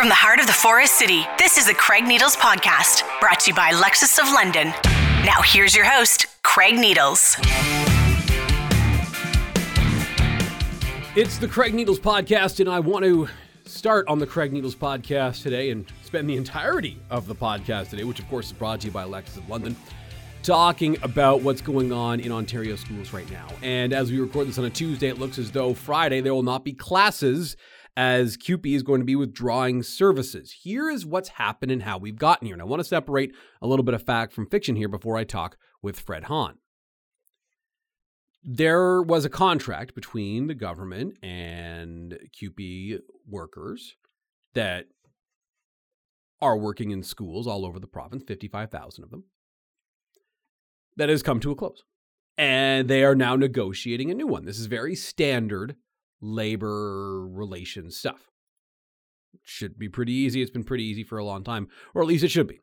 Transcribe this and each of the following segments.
From the heart of the Forest City, this is the Craig Needles Podcast, brought to you by Lexus of London. Now here's your host, Craig Needles. It's the Craig Needles Podcast, and I want to start on the Craig Needles Podcast today and spend the entirety of the podcast today, which of course is brought to you by Lexus of London, talking about what's going on in Ontario schools right now. And as we record this on a Tuesday, it looks as though Friday there will not be classes as CUPE is going to be withdrawing services. Here is what's happened and how we've gotten here. And I want to separate a little bit of fact from fiction here before I talk with Fred Hahn. There was a contract between the government and CUPE workers that are working in schools all over the province, 55,000 of them, that has come to a close. And they are now negotiating a new one. This is very standard labor relations stuff. It should be pretty easy. It's been pretty easy for a long time, or at least it should be.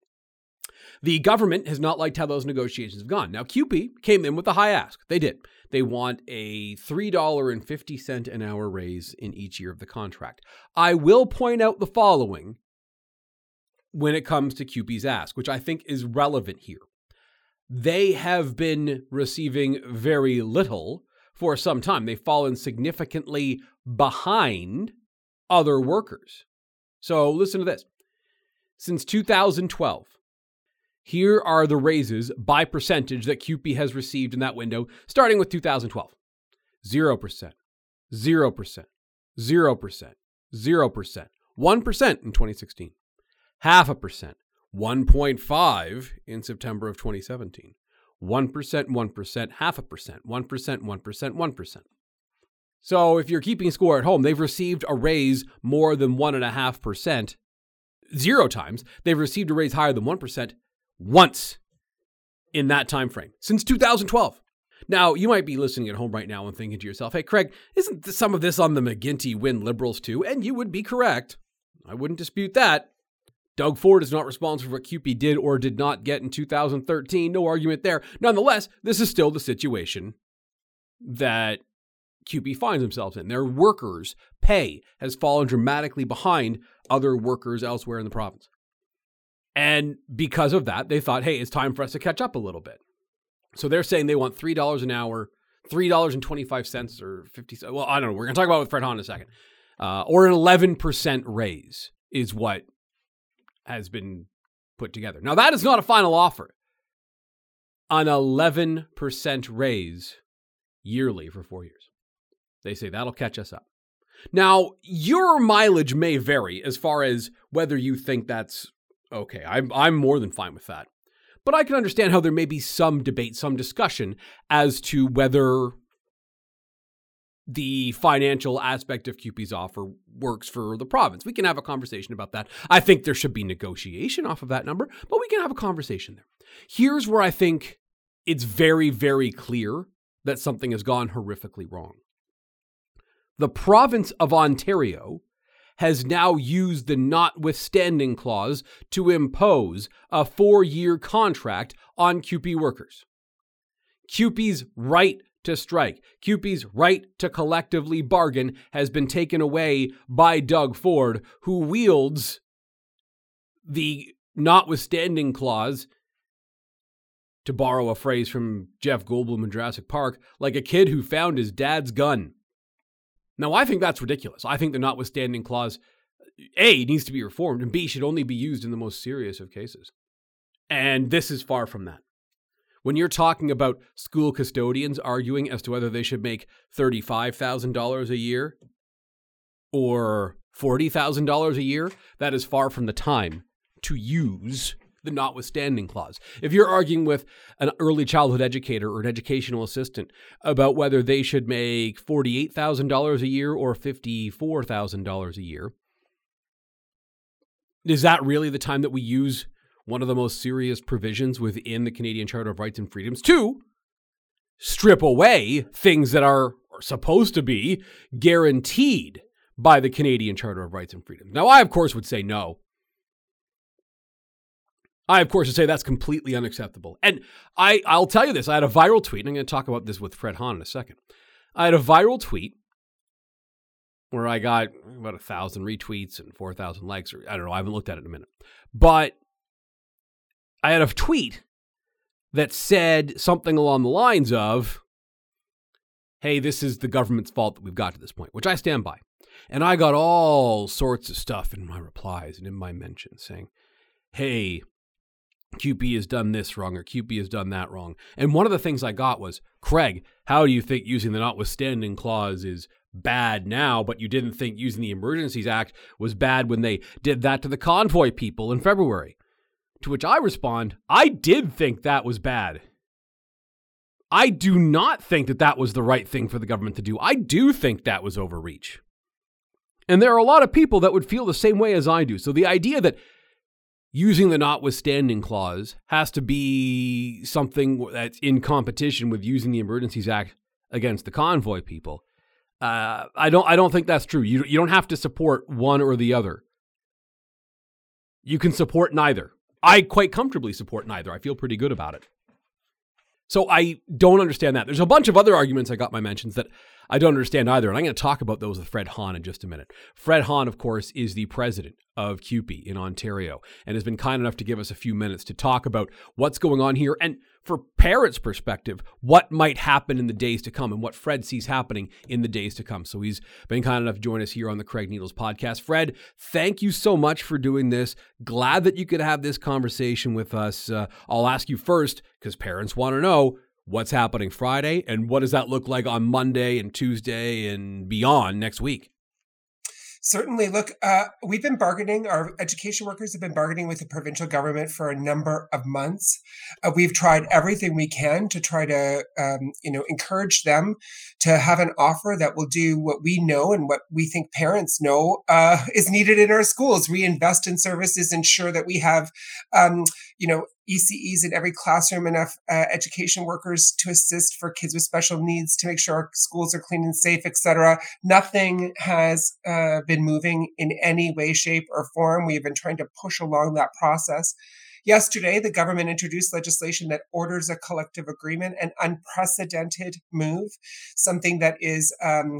The government has not liked how those negotiations have gone. Now, CUPE came in with a high ask. They did. They want a $3.50 an hour raise in each year of the contract. I will point out the following when it comes to CUPE's ask, which I think is relevant here. They have been receiving very little for some time. They've fallen significantly behind other workers. So listen to this. Since 2012, here are the raises by percentage that CUPE has received in that window, starting with 2012. 0%, 0%, 0%, 0%, 1% in 2016, 0.5%, 1.5% in September of 2017, 1%, 1%, 0.5%, 1%, 1%, 1%. So if you're keeping score at home, they've received a raise more than 1.5%, 0 times. They've received a raise higher than 1% once in that time frame, since 2012. Now, you might be listening at home right now and thinking to yourself, hey, Craig, isn't some of this on the McGuinty win Liberals too? And you would be correct. I wouldn't dispute that. Doug Ford is not responsible for what CUPE did or did not get in 2013. No argument there. Nonetheless, this is still the situation that CUPE finds themselves in. Their workers' pay has fallen dramatically behind other workers elsewhere in the province. And because of that, they thought, hey, it's time for us to catch up a little bit. So they're saying they want $3 an hour, $3.25 or 50 cents. Well, I don't know. We're going to talk about it with Fred Hahn in a second. Or an 11% raise is what has been put together. Now, that is not a final offer. An 11% raise yearly for 4 years. They say that'll catch us up. Now, your mileage may vary as far as whether you think that's okay. I'm more than fine with that. But I can understand how there may be some debate, some discussion as to whether the financial aspect of CUPE's offer works for the province. We can have a conversation about that. I think there should be negotiation off of that number, but we can have a conversation there. Here's where I think it's very, very clear that something has gone horrifically wrong. The province of Ontario has now used the notwithstanding clause to impose a 4-year contract on CUPE workers. CUPE's right to strike, CUPE's right to collectively bargain has been taken away by Doug Ford, who wields the notwithstanding clause, to borrow a phrase from Jeff Goldblum in Jurassic Park, like a kid who found his dad's gun. Now, I think that's ridiculous. I think the notwithstanding clause, A, needs to be reformed, and B, should only be used in the most serious of cases. And this is far from that. When you're talking about school custodians arguing as to whether they should make $35,000 a year or $40,000 a year, that is far from the time to use the notwithstanding clause. If you're arguing with an early childhood educator or an educational assistant about whether they should make $48,000 a year or $54,000 a year, is that really the time that we use one of the most serious provisions within the Canadian Charter of Rights and Freedoms to strip away things that are supposed to be guaranteed by the Canadian Charter of Rights and Freedoms? Now, I, of course, would say no. I, of course, would say that's completely unacceptable. And I'll tell you this. I had a viral tweet, and I'm going to talk about this with Fred Hahn in a second. I had a viral tweet where I got about 1,000 retweets and 4,000 likes. Or I don't know. I haven't looked at it in a minute. But I had a tweet that said something along the lines of, hey, this is the government's fault that we've got to this point, which I stand by. And I got all sorts of stuff in my replies and in my mentions saying, hey, QP has done this wrong or QP has done that wrong. And one of the things I got was, Craig, how do you think using the notwithstanding clause is bad now, but you didn't think using the Emergencies Act was bad when they did that to the convoy people in February? To which I respond, I did think that was bad. I do not think that that was the right thing for the government to do. I do think that was overreach. And there are a lot of people that would feel the same way as I do. So the idea that using the notwithstanding clause has to be something that's in competition with using the Emergencies Act against the convoy people, I don't think that's true. You don't have to support one or the other. You can support neither. I quite comfortably support neither. I feel pretty good about it. So I don't understand that. There's a bunch of other arguments I got my mentions that I don't understand either, and I'm going to talk about those with Fred Hahn in just a minute. Fred Hahn, of course, is the president of CUPE in Ontario and has been kind enough to give us a few minutes to talk about what's going on here and, for parents' perspective, what might happen in the days to come and what Fred sees happening in the days to come. So he's been kind enough to join us here on the Craig Needles podcast. Fred, thank you so much for doing this. Glad that you could have this conversation with us. I'll ask you first, because parents want to know, what's happening Friday and what does that look like on Monday and Tuesday and beyond next week? Certainly. Look, we've been bargaining. Our education workers have been bargaining with the provincial government for a number of months. We've tried everything we can to try to, encourage them to have an offer that will do what we know and what we think parents know is needed in our schools. Reinvest in services, ensure that we have, ECEs in every classroom, enough education workers to assist for kids with special needs, to make sure our schools are clean and safe, etc. Nothing has been moving in any way, shape, or form. We have been trying to push along that process. Yesterday, the government introduced legislation that orders a collective agreement, an unprecedented move, something that is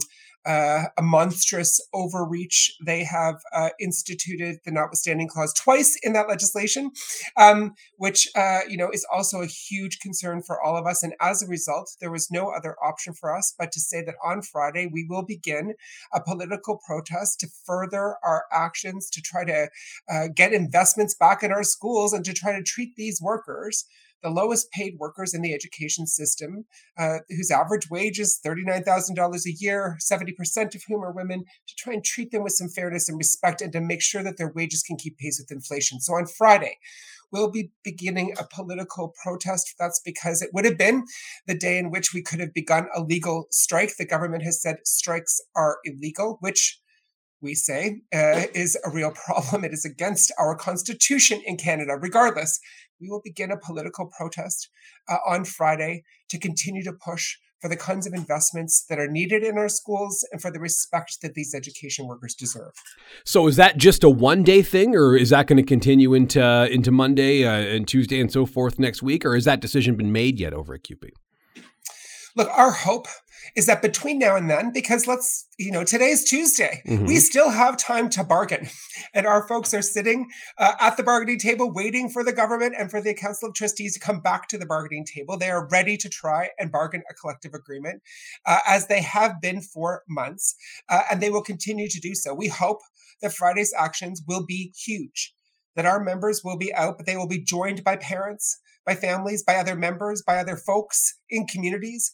a monstrous overreach. They have instituted the notwithstanding clause twice in that legislation, which is also a huge concern for all of us. And as a result, there was no other option for us but to say that on Friday we will begin a political protest to further our actions to try to get investments back in our schools and to try to treat these workers, the lowest paid workers in the education system, whose average wage is $39,000 a year, 70% of whom are women, to try and treat them with some fairness and respect and to make sure that their wages can keep pace with inflation. So on Friday, we'll be beginning a political protest. That's because it would have been the day in which we could have begun a legal strike. The government has said strikes are illegal, which we say is a real problem. It is against our constitution in Canada. Regardless, we will begin a political protest on Friday to continue to push for the kinds of investments that are needed in our schools and for the respect that these education workers deserve. So is that just a one-day thing, or is that going to continue into Monday and Tuesday and so forth next week, or has that decision been made yet over at CUPE? Look, our hope is that between now and then, because today's Tuesday, we still have time to bargain. And our folks are sitting at the bargaining table waiting for the government and for the Council of Trustees to come back to the bargaining table. They are ready to try and bargain a collective agreement, as they have been for months, and they will continue to do so. We hope that Friday's actions will be huge, that our members will be out, but they will be joined by parents, by families, by other members, by other folks in communities,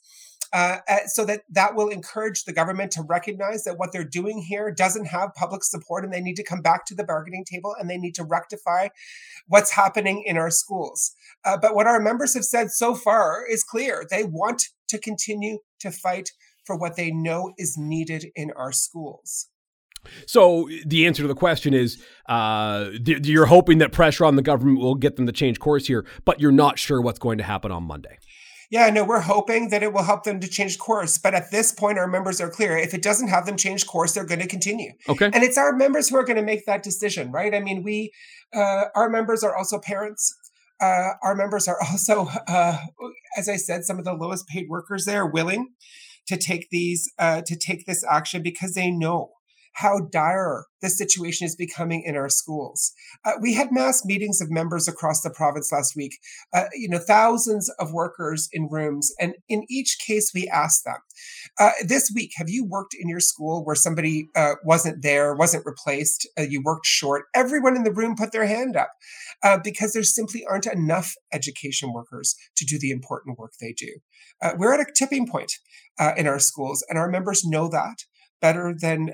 so that will encourage the government to recognize that what they're doing here doesn't have public support and they need to come back to the bargaining table and they need to rectify what's happening in our schools. But what our members have said so far is clear. They want to continue to fight for what they know is needed in our schools. So the answer to the question is you're hoping that pressure on the government will get them to change course here, but you're not sure what's going to happen on Monday. Yeah, no, we're hoping that it will help them to change course. But at this point, our members are clear. If it doesn't have them change course, they're going to continue. Okay. And it's our members who are going to make that decision, right? I mean, our members are also parents. Our members are also, as I said, some of the lowest paid workers. They are willing to take this action because they know how dire the situation is becoming in our schools. We had mass meetings of members across the province last week, thousands of workers in rooms. And in each case, we asked them, this week, have you worked in your school where somebody wasn't there, wasn't replaced, you worked short? Everyone in the room put their hand up because there simply aren't enough education workers to do the important work they do. We're at a tipping point in our schools, and our members know that better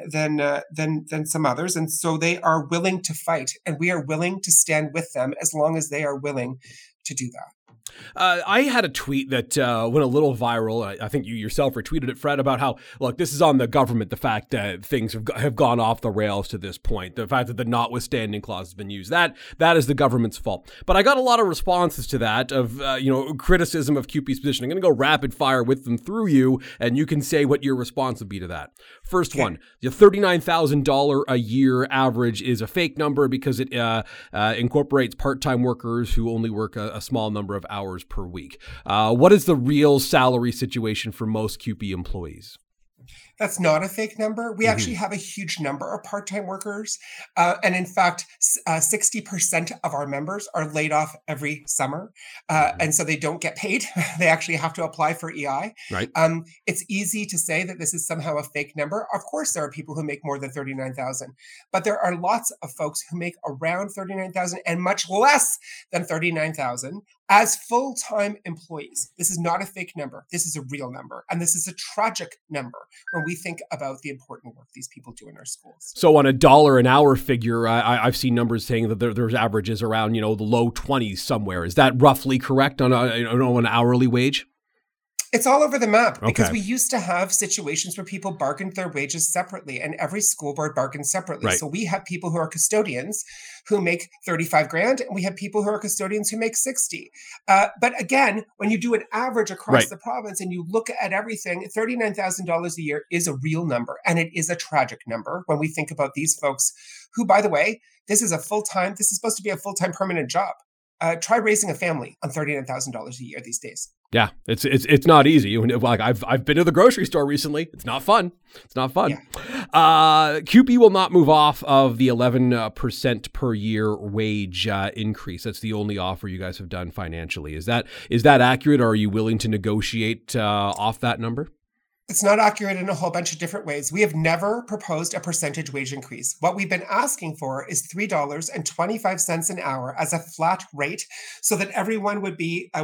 than some others, and so they are willing to fight, and we are willing to stand with them as long as they are willing to do that. I had a tweet that went a little viral. I think you yourself retweeted it, Fred, about how, look, this is on the government, the fact that things have gone off the rails to this point, the fact that the notwithstanding clause has been used, that is the government's fault. But I got a lot of responses to that of, criticism of CUPE's position. I'm going to go rapid fire with them through you, and you can say what your response would be to that. First one, the $39,000 a year average is a fake number because it incorporates part-time workers who only work a small number of hours per week. What is the real salary situation for most CUPE employees? That's not a fake number. We actually have a huge number of part-time workers. And in fact, 60% of our members are laid off every summer. And so they don't get paid. They actually have to apply for EI. Right. It's easy to say that this is somehow a fake number. Of course, there are people who make more than $39,000, but there are lots of folks who make around $39,000 and much less than $39,000 as full-time employees. This is not a fake number. This is a real number. And this is a tragic number when we think about the important work these people do in our schools. So on $1 an hour figure, I've seen numbers saying that there's averages around, the low 20s somewhere. Is that roughly correct on an hourly wage? It's all over the map because we used to have situations where people bargained their wages separately, and every school board bargained separately. Right. So we have people who are custodians who make $35,000, and we have people who are custodians who make $60,000. But again, when you do an average across the province and you look at everything, $39,000 a year is a real number, and it is a tragic number when we think about these folks who, by the way, this is supposed to be a full-time permanent job. Try raising a family on $39,000 a year these days. Yeah, it's not easy. Like I've been to the grocery store recently. It's not fun. Yeah. CUPE will not move off of the 11% per year wage increase. That's the only offer you guys have done financially. Is that accurate, or are you willing to negotiate off that number? It's not accurate in a whole bunch of different ways. We have never proposed a percentage wage increase. What we've been asking for is $3.25 an hour as a flat rate, so that everyone would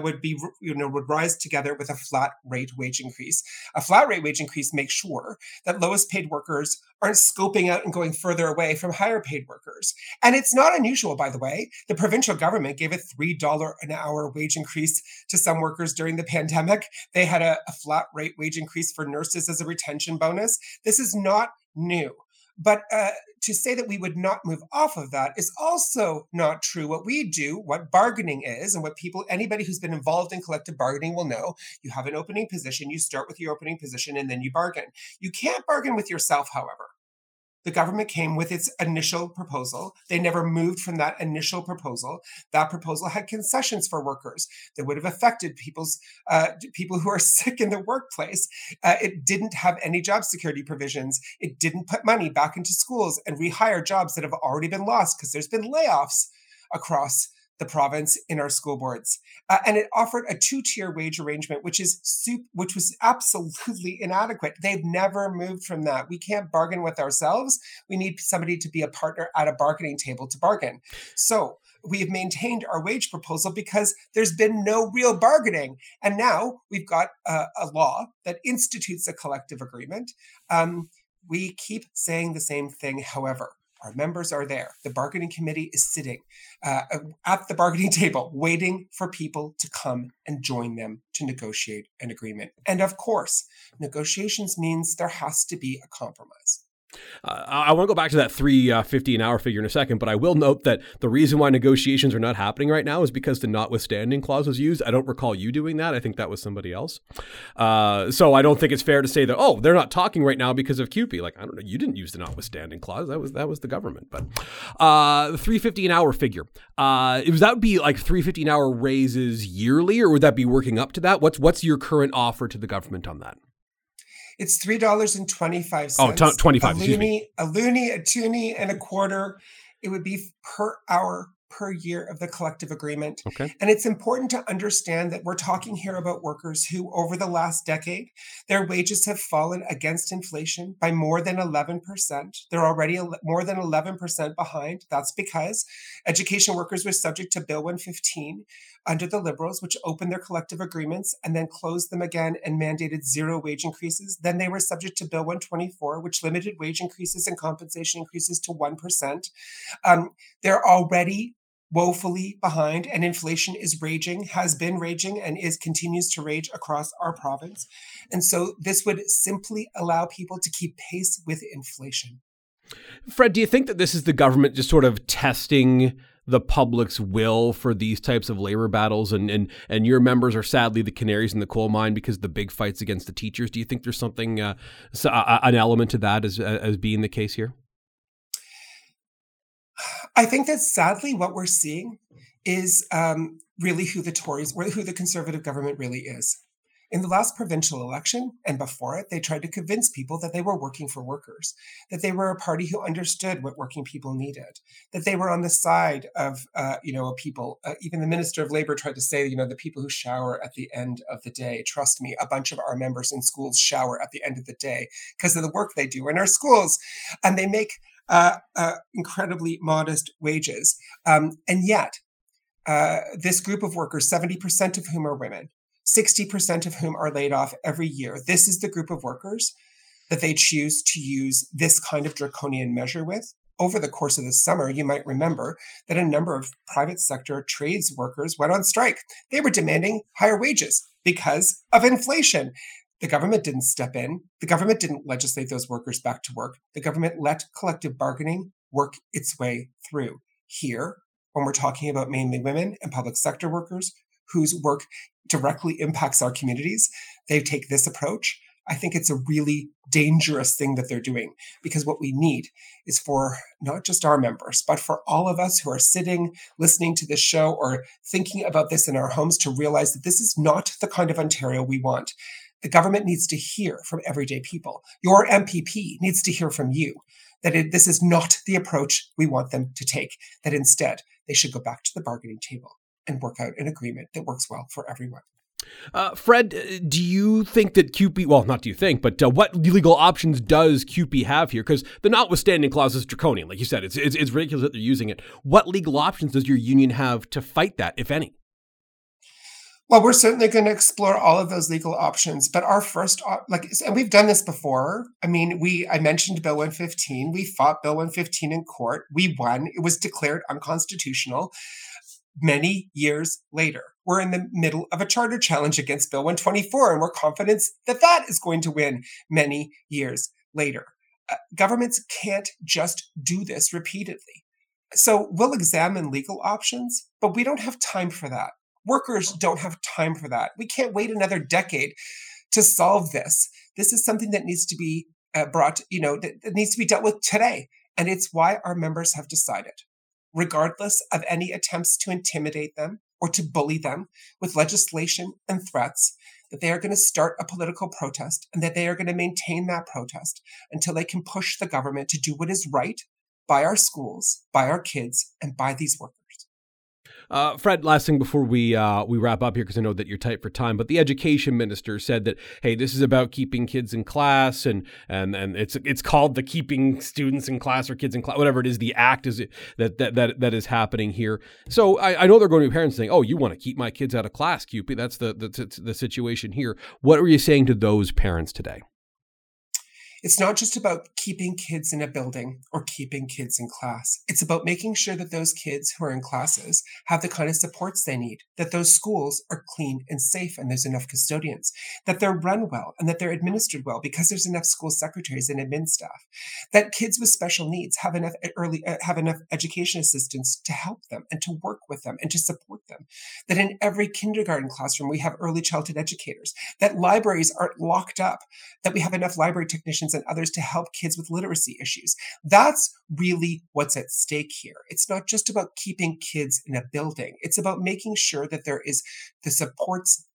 rise together with a flat rate wage increase. A flat rate wage increase makes sure that lowest paid workers aren't scoping out and going further away from higher paid workers. And it's not unusual, by the way. The provincial government gave a $3 an hour wage increase to some workers during the pandemic. They had a flat rate wage increase for nurses as a retention bonus. This is not new. But to say that we would not move off of that is also not true. What we do, what bargaining is, and what anybody who's been involved in collective bargaining will know, you have an opening position, you start with your opening position, and then you bargain. You can't bargain with yourself, however. The government came with its initial proposal. They never moved from that initial proposal. That proposal had concessions for workers that would have affected people who are sick in the workplace. It didn't have any job security provisions. It didn't put money back into schools and rehire jobs that have already been lost because there's been layoffs across the province in our school boards. And it offered a 2-tier wage arrangement, which was absolutely inadequate. They've never moved from that. We can't bargain with ourselves. We need somebody to be a partner at a bargaining table to bargain. So we have maintained our wage proposal because there's been no real bargaining. And now we've got a law that institutes a collective agreement. We keep saying the same thing, however. Our members are there. The bargaining committee is sitting at the bargaining table, waiting for people to come and join them to negotiate an agreement. And of course, negotiations means there has to be a compromise. I want to go back to that $3.50 an hour figure in a second, but I will note that the reason why negotiations are not happening right now is because the notwithstanding clause was used. I don't recall you doing that. I think that was somebody else. So I don't think it's fair to say that, they're not talking right now because of CUPE. Like, I don't know, you didn't use the notwithstanding clause. That was the government. But the $3.50 an hour figure, that would be like $3.50 an hour raises yearly, or would that be working up to that? What's your current offer to the government on that? It's $3.25. Oh, 25. A loonie, a toonie, and a quarter. It would be per hour per year of the collective agreement. Okay. And it's important to understand that we're talking here about workers who, over the last decade, their wages have fallen against inflation by more than 11%. They're already more than 11% behind. That's because education workers were subject to Bill 115 under the Liberals, which opened their collective agreements and then closed them again and mandated zero wage increases. Then they were subject to Bill 124, which limited wage increases and compensation increases to 1%. They're already woefully behind, and inflation is raging, has been raging, and continues to rage across our province. And so this would simply allow people to keep pace with inflation. Fred, do you think that this is the government just sort of testing the public's will for these types of labor battles, and your members are sadly the canaries in the coal mine because the big fights against the teachers? Do you think there's something, an element to that as being the case here? I think that sadly what we're seeing is really who the Conservative government really is. In the last provincial election and before it, they tried to convince people that they were working for workers, that they were a party who understood what working people needed, that they were on the side of, people. Even the Minister of Labour tried to say, the people who shower at the end of the day. Trust me, a bunch of our members in schools shower at the end of the day because of the work they do in our schools, and they make incredibly modest wages. And yet, this group of workers, 70% of whom are women, 60% of whom are laid off every year, this is the group of workers that they choose to use this kind of draconian measure with. Over the course of the summer, you might remember that a number of private sector trades workers went on strike. They were demanding higher wages because of inflation. The government didn't step in. The government didn't legislate those workers back to work. The government let collective bargaining work its way through. Here, when we're talking about mainly women and public sector workers whose work directly impacts our communities, they take this approach. I think it's a really dangerous thing that they're doing, because what we need is for not just our members, but for all of us who are sitting, listening to this show or thinking about this in our homes to realize that this is not the kind of Ontario we want. The government needs to hear from everyday people. Your MPP needs to hear from you that this is not the approach we want them to take, that instead they should go back to the bargaining table and work out an agreement that works well for everyone. Fred, do you think that CUPE, well, not do you think, but what legal options does CUPE have here? Because the notwithstanding clause is draconian. Like you said, it's ridiculous that they're using it. What legal options does your union have to fight that, if any? Well, we're certainly going to explore all of those legal options, but our first, and we've done this before. I mean, I mentioned Bill 115. We fought Bill 115 in court. We won. It was declared unconstitutional. Many years later, we're in the middle of a charter challenge against Bill 124, and we're confident that that is going to win many years later. Governments can't just do this repeatedly. So we'll examine legal options, but we don't have time for that. Workers don't have time for that. We can't wait another decade to solve this. This is something that needs to be that needs to be dealt with today. And it's why our members have decided, regardless of any attempts to intimidate them or to bully them with legislation and threats, that they are going to start a political protest and that they are going to maintain that protest until they can push the government to do what is right by our schools, by our kids, and by these workers. Fred, last thing before we wrap up here, because I know that you're tight for time, but the education minister said that, hey, this is about keeping kids in class, and it's called the Keeping Students in Class or Kids in Class, whatever it is, the act is that is happening here. So I know they're going to be parents saying, oh, you want to keep my kids out of class, CUPE. That's the situation here. What are you saying to those parents today? It's not just about keeping kids in a building or keeping kids in class. It's about making sure that those kids who are in classes have the kind of supports they need, that those schools are clean and safe and there's enough custodians, that they're run well and that they're administered well because there's enough school secretaries and admin staff, that kids with special needs have enough education assistants to help them and to work with them and to support them, that in every kindergarten classroom we have early childhood educators, that libraries aren't locked up, that we have enough library technicians and others to help kids with literacy issues. That's really what's at stake here. It's not just about keeping kids in a building. It's about making sure that there is the supports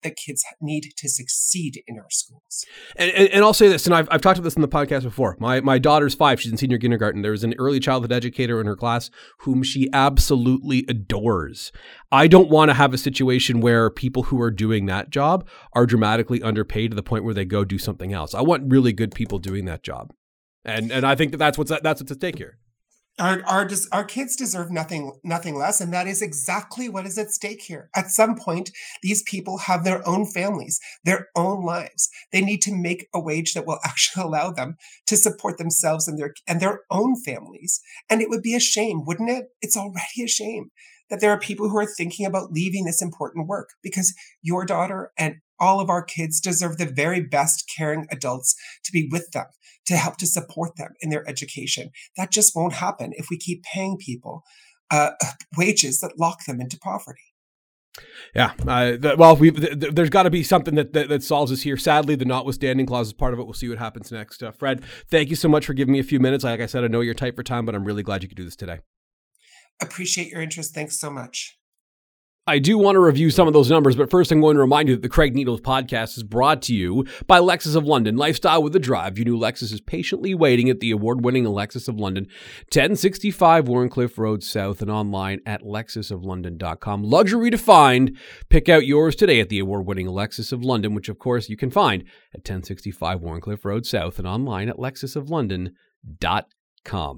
that kids need to succeed in our schools. And I'll say this, and I've talked about this in the podcast before. My daughter's 5. She's in senior kindergarten. There's an early childhood educator in her class whom she absolutely adores. I don't want to have a situation where people who are doing that job are dramatically underpaid to the point where they go do something else. I want really good people doing that job. And I think that's what's at stake here. Our kids deserve nothing less, and that is exactly what is at stake here. At some point, these people have their own families, their own lives. They need to make a wage that will actually allow them to support themselves and their own families. And it would be a shame, wouldn't it? It's already a shame that there are people who are thinking about leaving this important work, because your daughter and all of our kids deserve the very best caring adults to be with them, to help to support them in their education. That just won't happen if we keep paying people wages that lock them into poverty. Yeah. There's got to be something that solves this here. Sadly, the notwithstanding clause is part of it. We'll see what happens next. Fred, thank you so much for giving me a few minutes. Like I said, I know you're tight for time, but I'm really glad you could do this today. Appreciate your interest. Thanks so much. I do want to review some of those numbers, but first I'm going to remind you that the Craig Needles podcast is brought to you by Lexus of London. Lifestyle with a drive. Your new Lexus is patiently waiting at the award-winning Lexus of London, 1065 Warncliffe Road South, and online at lexusoflondon.com. Luxury defined. Pick out yours today at the award-winning Lexus of London, which of course you can find at 1065 Warncliffe Road South and online at lexusoflondon.com.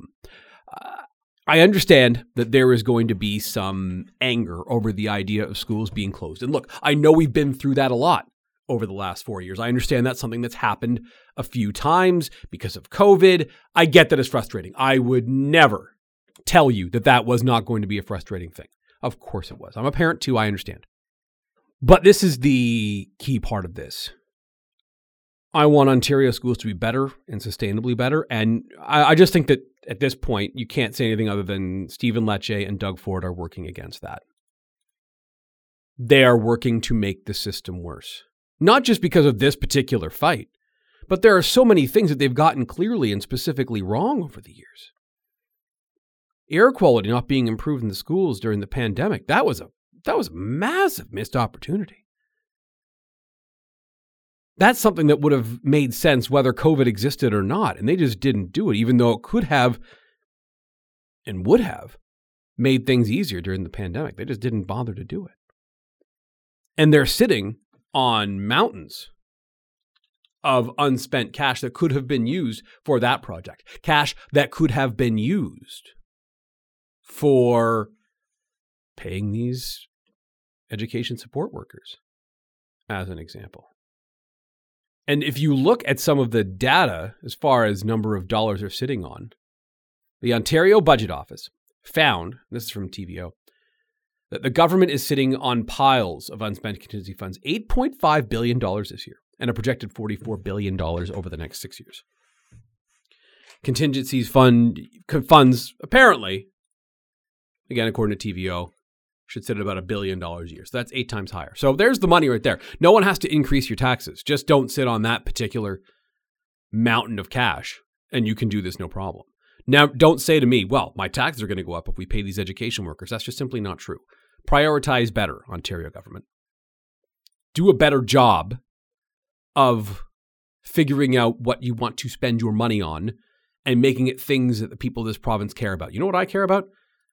I understand that there is going to be some anger over the idea of schools being closed. And look, I know we've been through that a lot over the last 4 years. I understand that's something that's happened a few times because of COVID. I get that it's frustrating. I would never tell you that was not going to be a frustrating thing. Of course it was. I'm a parent too. I understand. But this is the key part of this. I want Ontario schools to be better and sustainably better. And I just think that at this point, you can't say anything other than Stephen Lecce and Doug Ford are working against that. They are working to make the system worse. Not just because of this particular fight, but there are so many things that they've gotten clearly and specifically wrong over the years. Air quality not being improved in the schools during the pandemic, that was a massive missed opportunity. That's something that would have made sense whether COVID existed or not, and they just didn't do it, even though it could have and would have made things easier during the pandemic. They just didn't bother to do it. And they're sitting on mountains of unspent cash that could have been used for that project. Cash that could have been used for paying these education support workers, as an example. And if you look at some of the data as far as number of dollars they're sitting on, the Ontario Budget Office found, this is from TVO, that the government is sitting on piles of unspent contingency funds, $8.5 billion this year, and a projected $44 billion over the next 6 years. Contingencies funds, apparently, again, according to TVO, should sit at about $1 billion a year. So that's 8 times higher. So there's the money right there. No one has to increase your taxes. Just don't sit on that particular mountain of cash, and you can do this no problem. Now, don't say to me, well, my taxes are going to go up if we pay these education workers. That's just simply not true. Prioritize better, Ontario government. Do a better job of figuring out what you want to spend your money on and making it things that the people of this province care about. You know what I care about?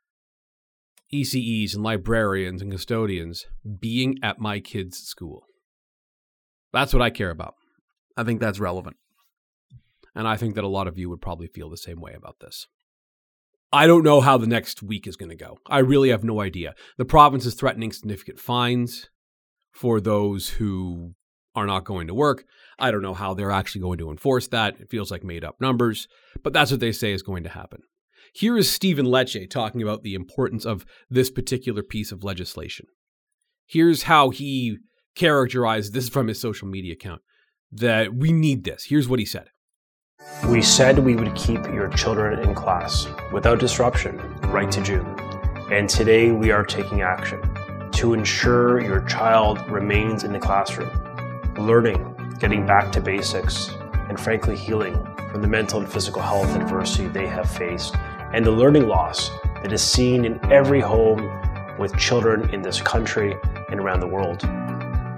ECEs and librarians and custodians being at my kids' school. That's what I care about. I think that's relevant. And I think that a lot of you would probably feel the same way about this. I don't know how the next week is going to go. I really have no idea. The province is threatening significant fines for those who are not going to work. I don't know how they're actually going to enforce that. It feels like made up numbers, but that's what they say is going to happen. Here is Stephen Lecce talking about the importance of this particular piece of legislation. Here's how he characterized this from his social media account, that we need this. Here's what he said. We said we would keep your children in class without disruption right to June. And today we are taking action to ensure your child remains in the classroom, learning, getting back to basics, and frankly healing from the mental and physical health adversity they have faced and the learning loss that is seen in every home with children in this country and around the world.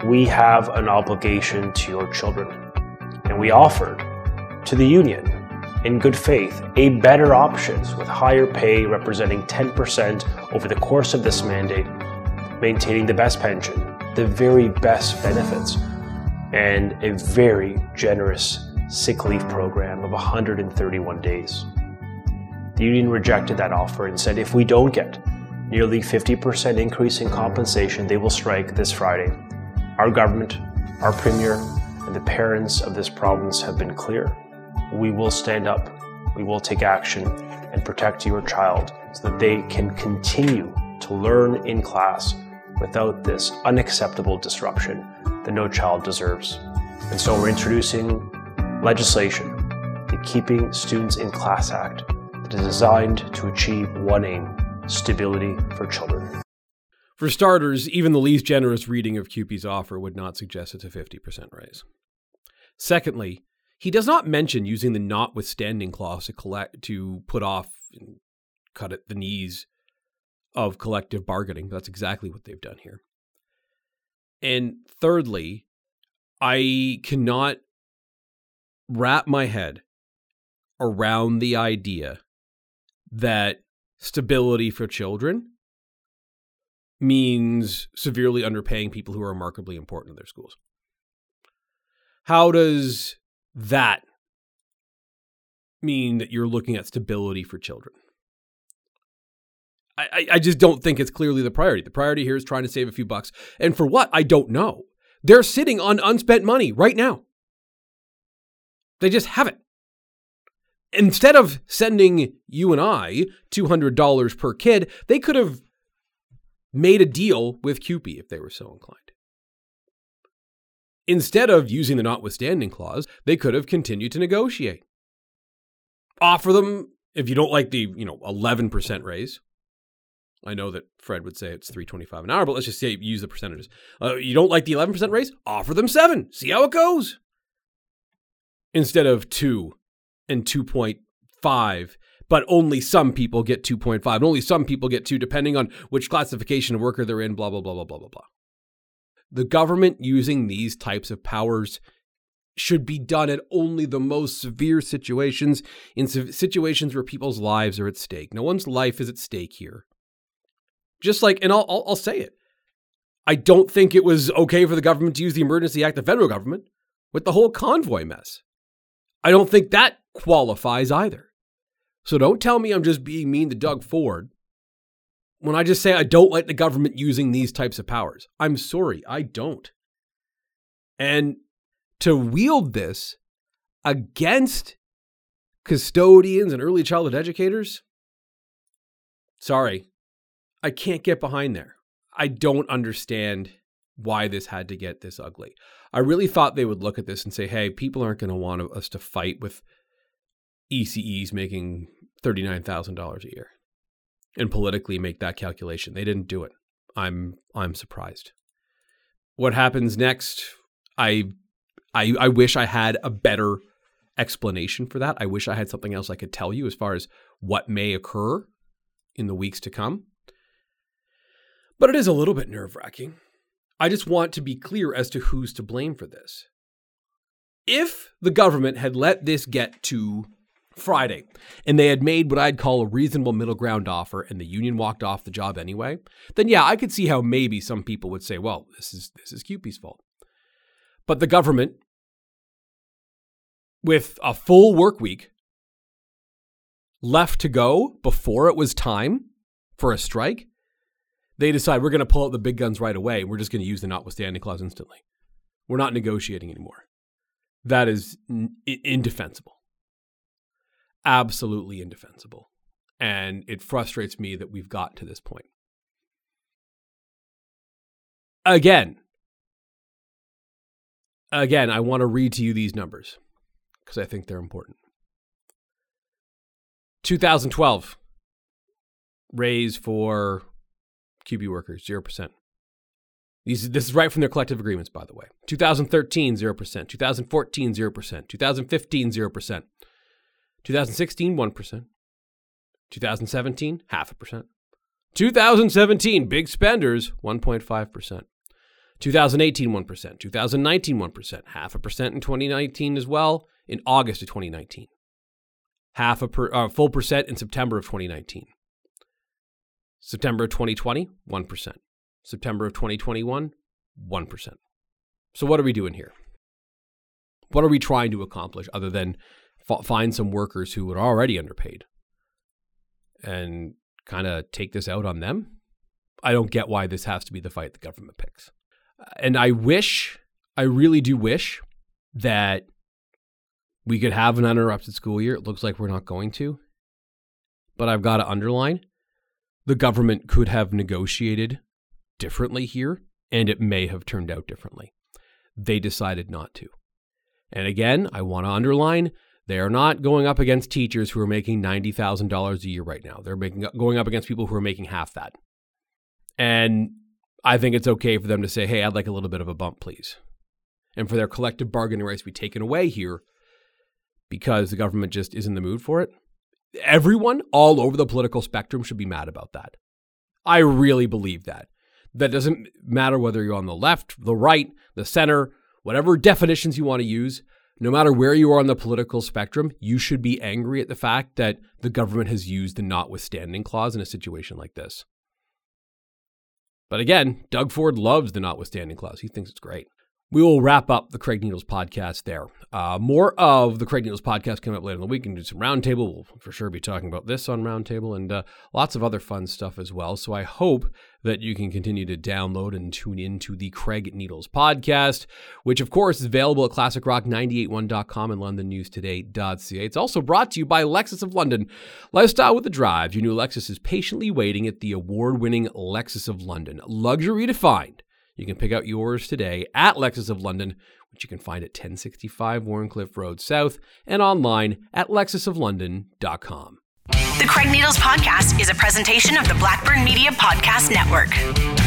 we have an obligation to your children, and we offered to the union, in good faith, a better options with higher pay representing 10% over the course of this mandate, maintaining the best pension, the very best benefits, and a very generous sick leave program of 131 days. The union rejected that offer and said if we don't get nearly 50% increase in compensation, they will strike this Friday. Our government, our premier, and the parents of this province have been clear. We will stand up, we will take action and protect your child so that they can continue to learn in class without this unacceptable disruption that no child deserves. And so we're introducing legislation, the Keeping Students in Class Act, that is designed to achieve one aim: stability for children. For starters, even the least generous reading of CUPE's offer would not suggest it's a 50% raise. Secondly, he does not mention using the notwithstanding clause to put off and cut at the knees of collective bargaining. That's exactly what they've done here. And thirdly, I cannot wrap my head around the idea that stability for children means severely underpaying people who are remarkably important in their schools. How does that mean that you're looking at stability for children? I just don't think it's clearly the priority. The priority here is trying to save a few bucks. And for what? I don't know. They're sitting on unspent money right now. They just have it. Instead of sending you and I $200 per kid, they could have made a deal with CUPE if they were so inclined. Instead of using the notwithstanding clause, they could have continued to negotiate. Offer them, if you don't like the 11% raise. I know that Fred would say it's $3.25 an hour, but let's just say use the percentages. You don't like the 11% raise? Offer them 7. See how it goes. Instead of 2 and 2.5, but only some people get 2.5, and only some people get 2, depending on which classification of worker they're in, blah, blah, blah, blah, blah, blah, blah. The government using these types of powers should be done at only the most severe situations, in situations where people's lives are at stake. No one's life is at stake here. Just like, and I'll say it, I don't think it was okay for the government to use the Emergency Act, the federal government, with the whole convoy mess. I don't think that qualifies either. So don't tell me I'm just being mean to Doug Ford when I just say I don't like the government using these types of powers. I'm sorry, I don't. And to wield this against custodians and early childhood educators, sorry, I can't get behind there. I don't understand why this had to get this ugly. I really thought they would look at this and say, hey, people aren't going to want us to fight with ECEs making $39,000 a year and politically make that calculation. They didn't do it. I'm surprised. What happens next? I wish I had a better explanation for that. I wish I had something else I could tell you as far as what may occur in the weeks to come. But it is a little bit nerve-wracking. I just want to be clear as to who's to blame for this. If the government had let this get to Friday and they had made what I'd call a reasonable middle ground offer and the union walked off the job anyway, then yeah, I could see how maybe some people would say, well, this is CUPE's fault. But the government, with a full work week left to go before it was time for a strike, they decide we're going to pull out the big guns right away. And we're just going to use the notwithstanding clause instantly. We're not negotiating anymore. That is indefensible. Absolutely indefensible. And it frustrates me that we've got to this point. Again, I want to read to you these numbers because I think they're important. 2012, raise for CUPE workers, 0%. This is right from their collective agreements, by the way. 2013, 0%. 2014, 0%. 2015, 0%. 2016, 1%. 2017, 0.5%. 2017, big spenders, 1.5%. 2018, 1%. 2019, 1%. 0.5% in 2019 as well, in August of 2019. Full percent in September of 2019. September of 2020, 1%. September of 2021, 1%. So what are we doing here? What are we trying to accomplish other than find some workers who are already underpaid and kind of take this out on them? I don't get why this has to be the fight the government picks. And I really do wish that we could have an uninterrupted school year. It looks like we're not going to. But I've got to underline, the government could have negotiated differently here, and it may have turned out differently. They decided not to. And again, I want to underline, they are not going up against teachers who are making $90,000 a year right now. They're going up against people who are making half that. And I think it's okay for them to say, hey, I'd like a little bit of a bump, please. And for their collective bargaining rights to be taken away here because the government just isn't in the mood for it. Everyone all over the political spectrum should be mad about that. I really believe that. That doesn't matter whether you're on the left, the right, the center, whatever definitions you want to use. No matter where you are on the political spectrum, you should be angry at the fact that the government has used the notwithstanding clause in a situation like this. But again, Doug Ford loves the notwithstanding clause. He thinks it's great. We will wrap up the Craig Needles podcast there. More of the Craig Needles podcast coming up later in the week and do some roundtable. We'll for sure be talking about this on roundtable and lots of other fun stuff as well. So I hope that you can continue to download and tune into the Craig Needles podcast, which of course is available at classicrock981.com and londonnewstoday.ca. It's also brought to you by Lexus of London. Lifestyle with the drive. Your new Lexus is patiently waiting at the award-winning Lexus of London. Luxury defined. You can pick out yours today at Lexus of London, which you can find at 1065 Warncliffe Road South and online at lexusoflondon.com. The Craig Needles Podcast is a presentation of the Blackburn Media Podcast Network.